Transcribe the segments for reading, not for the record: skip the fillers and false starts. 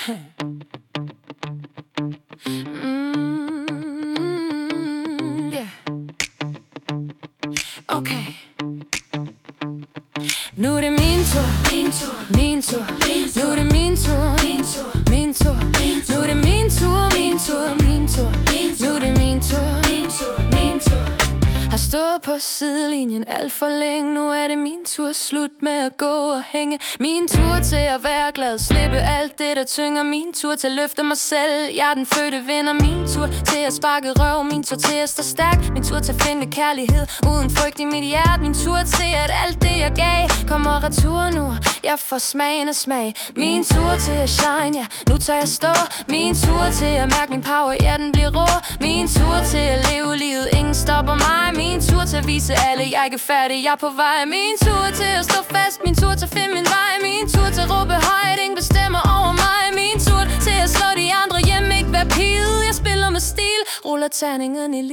Yeah. Okay. Nu er det min tur, min tur, min tur. Nu er det min tur, min tur, min tur. Nu er det min tur, min tur, min tur. Nu er det min tur, min tur, min tur. Har stået på sidelinjen alt for længe. Nu er det min tur, slut med at gå og hænge. Min tur til at være glad, slippe alt det der tynger. Min tur til at løfte mig selv, jeg er den fødte vinder. Min tur til at sparke røv, min tur til at stå stærk. Min tur til at finde kærlighed uden frygt i mit hjerte. Min tur til at alt det jeg gav kommer retur nu. Jeg får smagen af smag. Min tur til at shine, ja, nu tør jeg stå. Min tur til at mærke min power, ja, den bliver rå. Min tur til at leve livet, ingen stopper mig. Min tur til at vise alle, jeg er ikke færdig, jeg er på vej. Min tur til at stå fast, min tur til at finde min vej. Min tur til at råbe højt, ingen bestemmer over mig. Min tur til at slå de andre hjem, ikke være pide. Jeg spiller med stil, ruller terningen i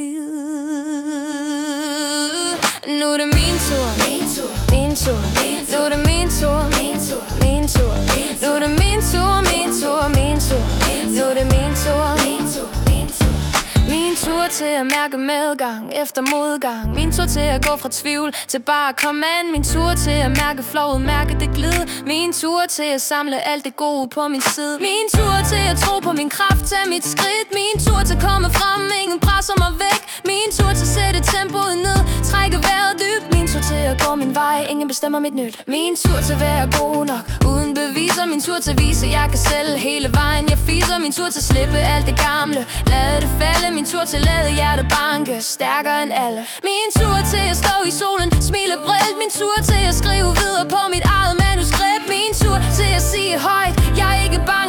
livet. Nu er det min tur, min tur, min tur. Nu er det min tur, min tur, min tur. Nu er det min tur, min tur, min tur. Nu er det min tur, min tur, min tur. Min tur til at mærke medgang efter modgang. Min tur til at gå fra tvivl til bare at komme an. Min tur til at mærke flovet, mærke det glide. Min tur til at samle alt det gode på min side. Min tur til at tro på min kraft, tage mit skridt. Min tur til at komme frem, ingen presser mig væk. Min tur til at sætte tempoet ned, trække vejret dybt. Min tur til at gå min vej, ingen bestemmer mit nyt. Min tur til at være god nok, uden beviser. Min tur til at vise, jeg kan selv hele vejen, jeg fiser. Min tur til at slippe alt det gamle, lad det falde. Min tur til at lade hjertet banke, stærkere end alle. Min tur til at stå i solen, smile bredt. Min tur til at skrive videre på mit eget manuskript. Min tur til at sige højt, jeg er ikke bare